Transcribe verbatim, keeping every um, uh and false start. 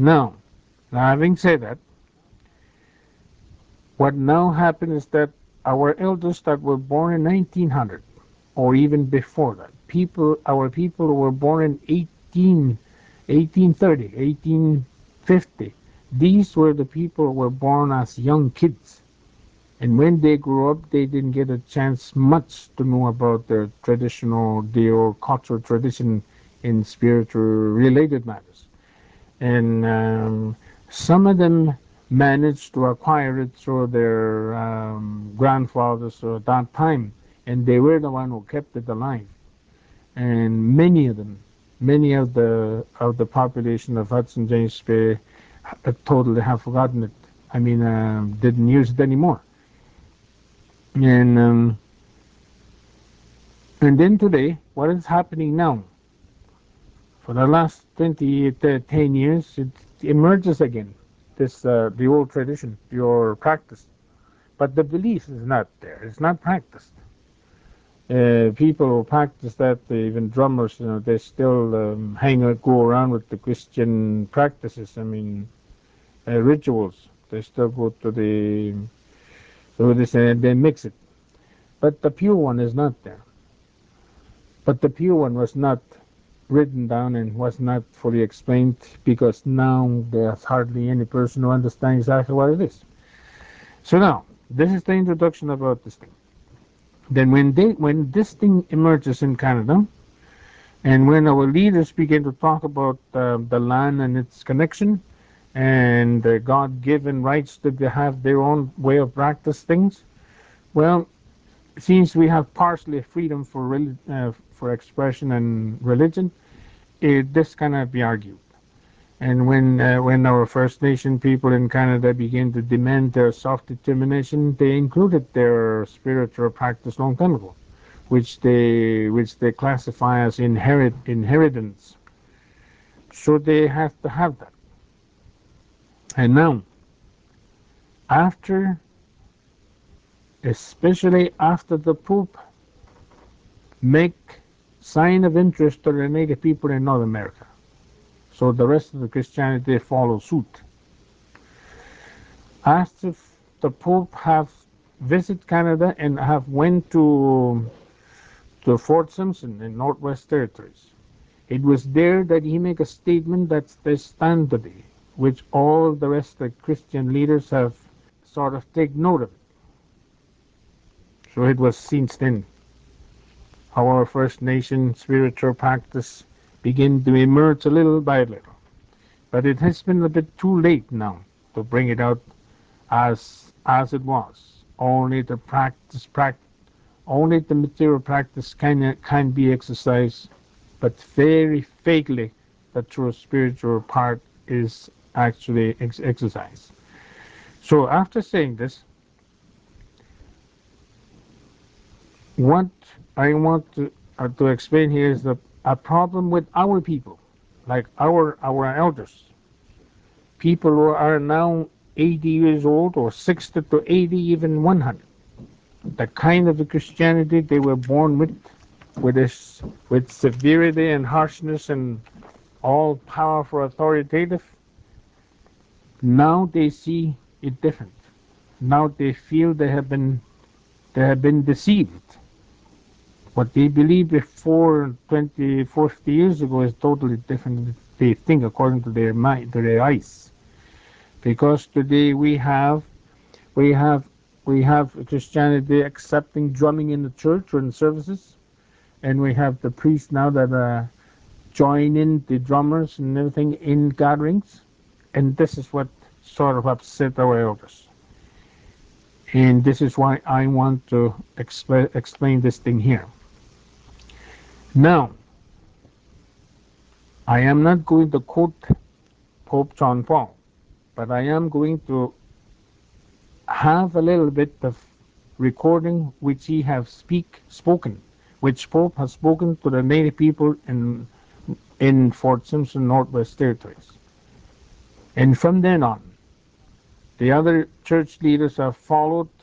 Now, now having said that, what now happened is that our elders that were born in nineteen hundred, or even before that, people, our people who were born in eighteen, eighteen thirty, eighteen fifty, these were the people who were born as young kids. And when they grew up, they didn't get a chance much to know about their traditional, their cultural tradition in spiritual related matters. And um, some of them managed to acquire it through their um, grandfathers at that time, and they were the one who kept it alive. And many of them, many of the of the population of Hudson James Bay, uh, totally have forgotten it. I mean, uh, didn't use it anymore. And um, and then today, what is happening now? For the last twenty, ten years, it emerges again. This uh, the old tradition, your practice, but the belief is not there. It's not practiced. Uh, people who practice that, even drummers, you know, they still um, hang out, go around with the Christian practices. I mean, uh, rituals. They still go to the so this and they mix it. But the pure one is not there. But the pure one was not written down and was not fully explained because now there's hardly any person who understands exactly what it is. So now, this is the introduction about this thing. Then when they, when this thing emerges in Canada, and when our leaders begin to talk about uh, the land and its connection, and uh, God-given rights to have their own way of practice things, well, since we have partially freedom for uh, for expression and religion, it, this cannot be argued. And when uh, when our First Nation people in Canada began to demand their self-determination, they included their spiritual practice long time ago, which they which they classify as inherit inheritance. So they have to have that. And now, after, especially after the Pope make sign of interest to the Native people in North America, so the rest of the Christianity follow suit. After the Pope have visit Canada and have went to to Fort Simpson in Northwest Territories, it was there that he made a statement that they stand today, which all the rest of the Christian leaders have sort of take note of it. So it was since then how our First Nation spiritual practice began to emerge a little by little. But it has been a bit too late now to bring it out as as it was. Only the practice, practice only the material practice can can be exercised, but very vaguely the true spiritual part is actually ex exercised. So after saying this, what I want to uh, to explain here is the a problem with our people, like our our elders, people who are now eighty years old or sixty to eighty, even one hundred. The kind of Christianity they were born with, with this, with severity and harshness and all powerful authoritative. Now they see it different. Now they feel they have been they have been deceived. What they believed before twenty, forty years ago is totally different. They think according to their mind, to their eyes. Because today we have we have we have Christianity accepting drumming in the church or in services, and we have the priests now that uh, join in the drummers and everything in gatherings, and this is what sort of upset our elders. And this is why I want to expl explain this thing here. Now, I am not going to quote Pope John Paul, but I am going to have a little bit of recording which he have speak spoken, which Pope has spoken to the native people in in Fort Simpson, Northwest Territories. And from then on, the other church leaders have followed